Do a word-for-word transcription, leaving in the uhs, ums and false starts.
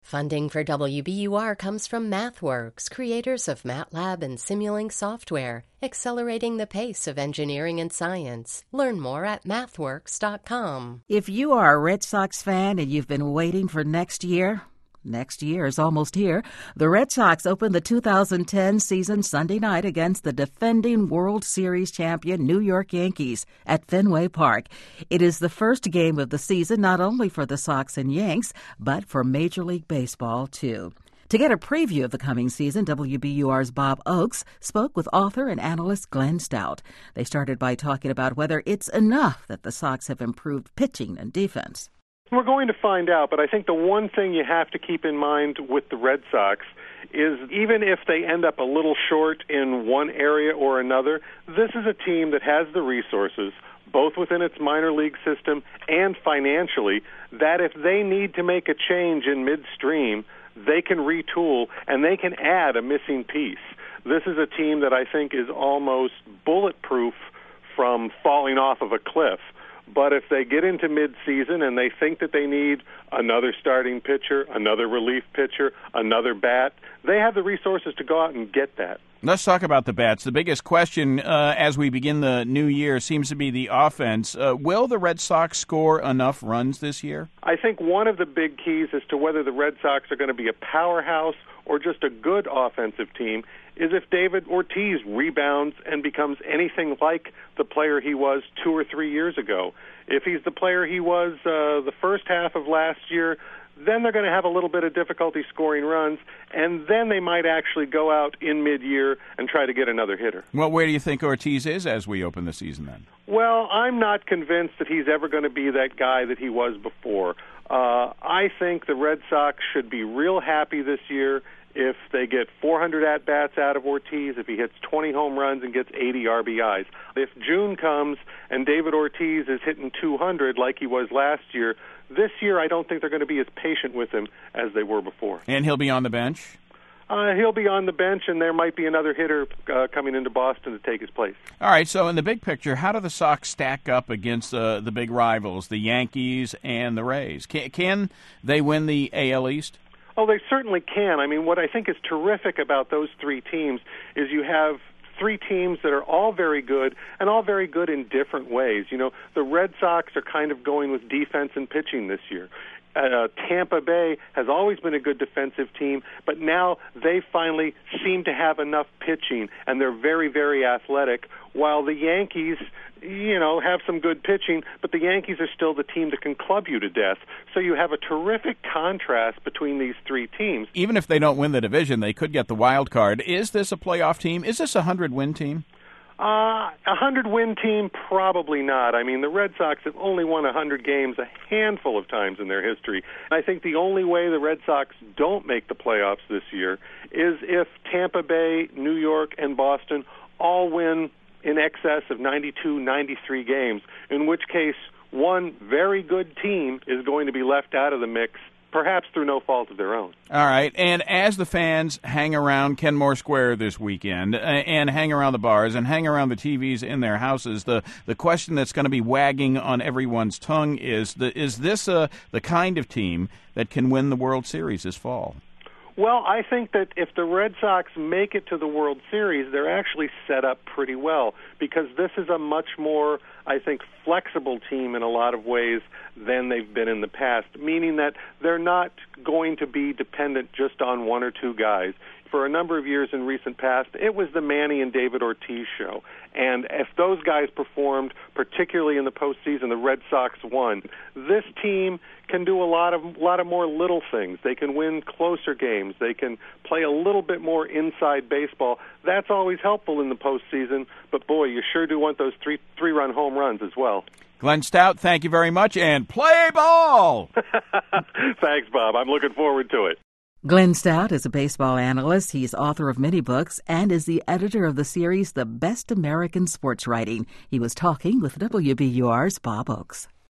Funding for W B U R comes from MathWorks, creators of MATLAB and Simulink software, accelerating the pace of engineering and science. Learn more at mathworks dot com. If you are a Red Sox fan and you've been waiting for next year, next year is almost here. The Red Sox open the two thousand ten season Sunday night against the defending World Series champion New York Yankees at Fenway Park. It is the first game of the season not only for the Sox and Yanks, but for Major League Baseball, too. To get a preview of the coming season, W B U R's Bob Oakes spoke with author and analyst Glenn Stout. They started by talking about whether it's enough that the Sox have improved pitching and defense. We're going to find out, but I think the one thing you have to keep in mind with the Red Sox is even if they end up a little short in one area or another, this is a team that has the resources, both within its minor league system and financially, that if they need to make a change in midstream, they can retool and they can add a missing piece. This is a team that I think is almost bulletproof from falling off of a cliff. But if they get into midseason and they think that they need another starting pitcher, another relief pitcher, another bat, they have the resources to go out and get that. Let's talk about the bats. The biggest question uh, as we begin the new year seems to be the offense. Uh, will the Red Sox score enough runs this year? I think one of the big keys as to whether the Red Sox are going to be a powerhouse or just a good offensive team is if David Ortiz rebounds and becomes anything like the player he was two or three years ago. If he's the player he was uh, the first half of last year, then they're going to have a little bit of difficulty scoring runs, and then they might actually go out in mid-year and try to get another hitter. Well, where do you think Ortiz is as we open the season then? Well, I'm not convinced that he's ever going to be that guy that he was before. Uh, I think the Red Sox should be real happy this year if they get four hundred at-bats out of Ortiz, if he hits twenty home runs and gets eighty R B Is. If June comes and David Ortiz is hitting two hundred like he was last year, this year I don't think they're going to be as patient with him as they were before. And he'll be on the bench? Uh, he'll be on the bench, and there might be another hitter uh, coming into Boston to take his place. All right, so in the big picture, how do the Sox stack up against uh, the big rivals, the Yankees and the Rays? Can, can they win the A L East? Oh, they certainly can. I mean, what I think is terrific about those three teams is you have three teams that are all very good and all very good in different ways. You know, the Red Sox are kind of going with defense and pitching this year. Uh, Tampa Bay has always been a good defensive team, but now they finally seem to have enough pitching, and they're very, very athletic, while the Yankees, you know, have some good pitching, but the Yankees are still the team that can club you to death. So you have a terrific contrast between these three teams. Even if they don't win the division, they could get the wild card. Is this a playoff team? Is this a hundred-win team? Uh, a hundred-win team, probably not. I mean, the Red Sox have only won a hundred games a handful of times in their history. I think the only way the Red Sox don't make the playoffs this year is if Tampa Bay, New York, and Boston all win in excess of ninety-two, ninety-three games, in which case one very good team is going to be left out of the mix, perhaps through no fault of their own. All right, and as the fans hang around Kenmore Square this weekend uh, and hang around the bars and hang around the T Vs in their houses, the, the question that's going to be wagging on everyone's tongue is, the, is this uh, the kind of team that can win the World Series this fall? Well, I think that if the Red Sox make it to the World Series, they're actually set up pretty well because this is a much more, I think, flexible team in a lot of ways than they've been in the past, meaning that they're not going to be dependent just on one or two guys. For a number of years in recent past, it was the Manny and David Ortiz show. And if those guys performed, particularly in the postseason, the Red Sox won. This team can do a lot of lot of more little things. They can win closer games. They can play a little bit more inside baseball. That's always helpful in the postseason. But, boy, you sure do want those three, three-run home runs as well. Glenn Stout, thank you very much, and play ball! Thanks, Bob. I'm looking forward to it. Glenn Stout is a baseball analyst. He's author of many books and is the editor of the series The Best American Sports Writing. He was talking with W B U R's Bob Oakes.